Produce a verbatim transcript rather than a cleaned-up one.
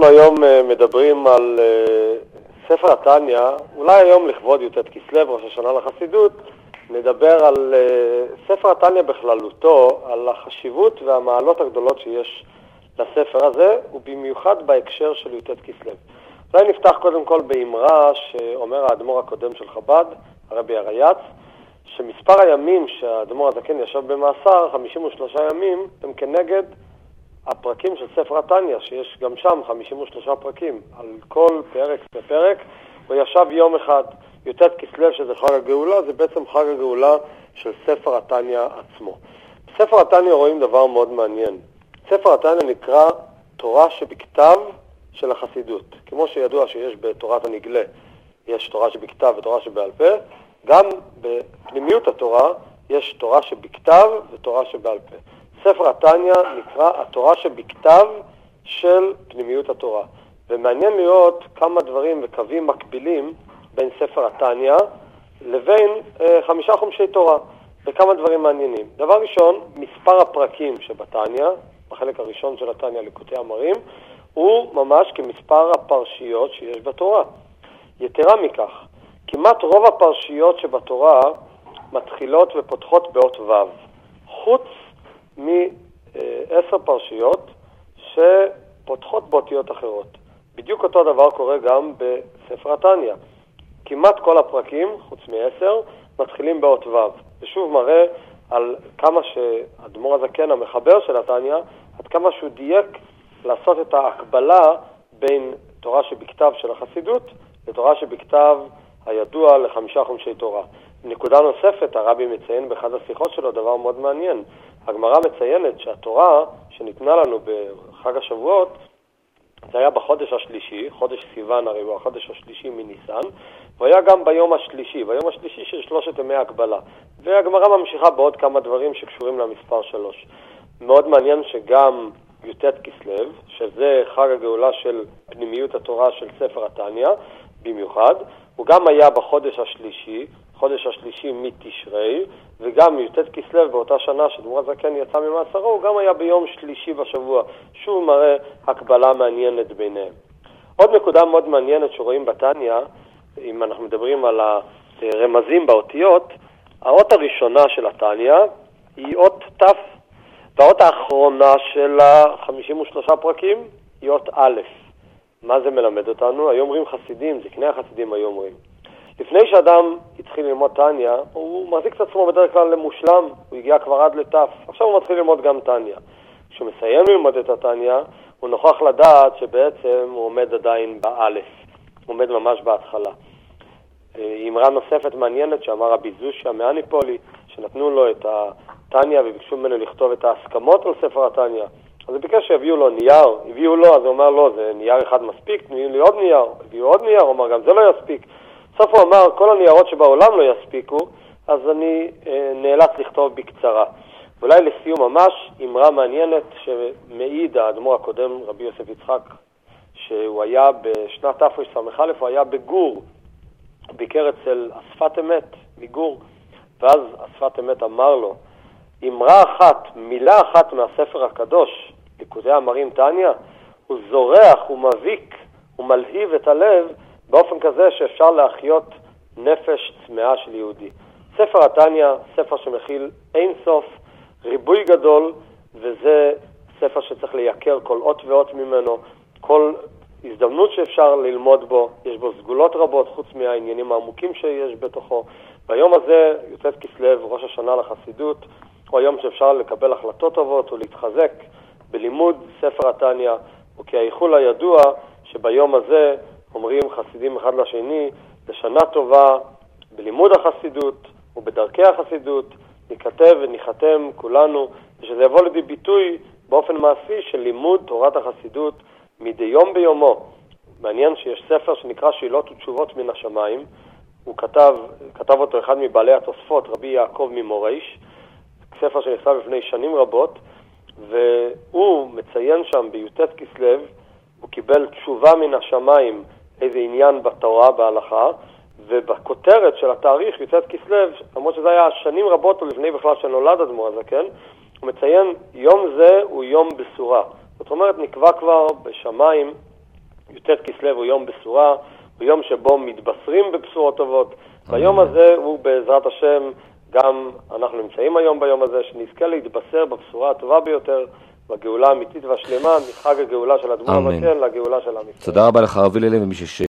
אנחנו היום מדברים על ספר התניה, אולי היום לכבוד י"ט כסלו, ראש השנה לחסידות, נדבר על ספר התניה בכללותו, על החשיבות והמעלות הגדולות שיש לספר הזה, ובמיוחד בהקשר של י"ט כסלו. אולי נפתח קודם כל באמרה שאומר האדמו"ר הקודם של חב"ד, הרבי הריי"צ, שמספר הימים שהאדמו"ר הזקן ישב במאסר, חמישים ושלושה ימים, הם כנגד הפרקים של ספר התניה, שיש גם שם חמישים ושלושה פרקים. על כל פרק ופרק הוא ישב יום אחד. י"ט כסלו, שזה חג הגאולה, זה בעצם חג הגאולה של ספר התניה עצמו. בספר התניה רואים דבר מאוד מעניין. ספר התניה נקרא תורה שבכתב של החסידות. כמו שידוע שיש בתורת הנגלה, יש תורה שבכתב ותורה שבעל פה, גם בפנימיות התורה יש תורה שבכתב ותורה שבעל פה. ספר התניה נקרא התורה שבכתב של פנימיות התורה. ומעניין לראות כמה דברים וקווים מקבילים בין ספר התניה לבין אה, חמישה חומשי תורה, וכמה דברים מעניינים. דבר ראשון, מספר הפרקים שבתניה, בחלק הראשון של התניה ליקוטי אמרים, הוא ממש כמספר הפרשיות שיש בתורה. יתרה מכך, כמעט רוב הפרשיות שבתורה מתחילות ופותחות באות ו', חוץ מעשר פרשיות שפותחות באותיות אחרות. בדיוק אותו דבר קורה גם בספר התניה. כמעט כל הפרקים, חוץ מעשר, מתחילים באות ו'. ושוב מראה על כמה שהאדמו"ר הזקן, המחבר של התניה, עד כמה שהוא דייק לעשות את ההקבלה בין תורה שבכתב של החסידות לתורה שבכתב הידוע לחמישה חומשי תורה. נקודה נוספת, הרבי מציין באחד השיחות שלו דבר מאוד מעניין. הגמרא מציינת שהתורה שניתנה לנו בחג השבועות, זה היה בחודש השלישי, חודש סיוון הרי הוא החודש השלישי מניסן, והיה גם ביום השלישי, ביום השלישי של שלושת ימי הקבלה. והגמרא ממשיכה בעוד כמה דברים שקשורים למספר שלוש. מאוד מעניין שגם י"ט כסלו, שזה חג הגאולה של פנימיות התורה של ספר התניה, במיוחד, הוא גם היה בחודש השלישי, חודש השלישי מתשרי, וגם י"ט כסלו באותה שנה שדמור הזקן יצא ממאסרו, הוא גם היה ביום שלישי בשבוע. שוב מראה הקבלה מעניינת ביניהם. עוד נקודה מאוד מעניינת שרואים בתניה, אם אנחנו מדברים על הרמזים באותיות, האות הראשונה של התניה היא אות ת', והאות האחרונה של ה-חמישים ושלושה פרקים היא אות א'. מה זה מלמד אותנו? היום אומרים חסידים, זקני החסידים היום אומרים. לפני שאדם התחיל ללמוד תניה, הוא מחזיק את עצמו בדרך כלל למושלם, הוא הגיע כבר עד לתף. עכשיו הוא מתחיל ללמוד גם תניה. כשהוא מסיים ללמוד את התניה, הוא נוכח לדעת שבעצם הוא עומד עדיין באלף. הוא עומד ממש בהתחלה. אמרה נוספת מעניינת שאמר רבי זושיה מאניפולי, שנתנו לו את התניה וביקשו ממנו לכתוב את ההסכמות על ספר התניה. אז הוא ביקש שיביאו לו נייר, הביאו לו, אז הוא אמר לו, זה נייר אחד מספיק, תביאו לי עוד נייר, הביאו עוד נייר, הוא אמר גם זה לא יספיק. בסוף הוא אמר, כל הניירות שבעולם לא יספיקו, אז אני אה, נאלץ לכתוב בקצרה. ואולי לסיום ממש, אמרה מעניינת שמעיד האדמו"ר הקודם, רבי יוסף יצחק, שהוא היה בשנת תרס"א, הוא היה בגור, ביקר אצל אספת אמת, מגור, ואז אספת אמת אמר לו, אמרה אחת, מילה אחת מהספר הקדוש, ליקוטי אמרים תניה, הוא זורח, הוא מביק, הוא מלהיב את הלב, באופן כזה שאפשר להחיות נפש צמאה של יהודי. ספר התניה, ספר שמכיל אין סוף, ריבוי גדול, וזה ספר שצריך לייקר כל אות ואות ממנו, כל הזדמנות שאפשר ללמוד בו, יש בו סגולות רבות, חוץ מהעניינים העמוקים שיש בתוכו. ביום הזה, י"ט כסלו, ראש השנה לחסידות, הוא היום שאפשר לקבל החלטות טובות ולהתחזק בלימוד ספר התניה, וכי האיחול הידוע שביום הזה אומרים חסידים אחד לשני, לשנה טובה בלימוד החסידות ובדרכי החסידות, ניכתב וניחתם כולנו, ושזה יבוא לידי ביטוי באופן מעשי של לימוד תורת החסידות מדי יום ביומו. מעניין שיש ספר שנקרא שאלות ותשובות מן השמיים, הוא כתב, כתב אותו אחד מבעלי התוספות, רבי יעקב ממורייש, ספר שנכתב לפני שנים רבות, והוא מציין שם בי"ט כסלו, הוא קיבל תשובה מן השמיים, איזה עניין בתורה, בהלכה, ובכותרת של התאריך י"ט כסלו, למרות שזה היה שנים רבות או לפני בכלל שנולד האדמו"ר הזקן, הוא מציין יום זה הוא יום בשורה. זאת אומרת, נקבע כבר בשמיים י"ט כסלו הוא יום בשורה, הוא יום שבו מתבשרים בבשורות טובות. ביום הזה הוא בעזרת השם, גם אנחנו נמצאים היום ביום הזה, שנזכה להתבשר בבשורה הטובה ביותר, בגאולה האמיתית והשלמה, מחג הגאולה של אדמו"ר הזקן לגאולה של עם ישראל. תודה רבה לך הרב הלל, ומי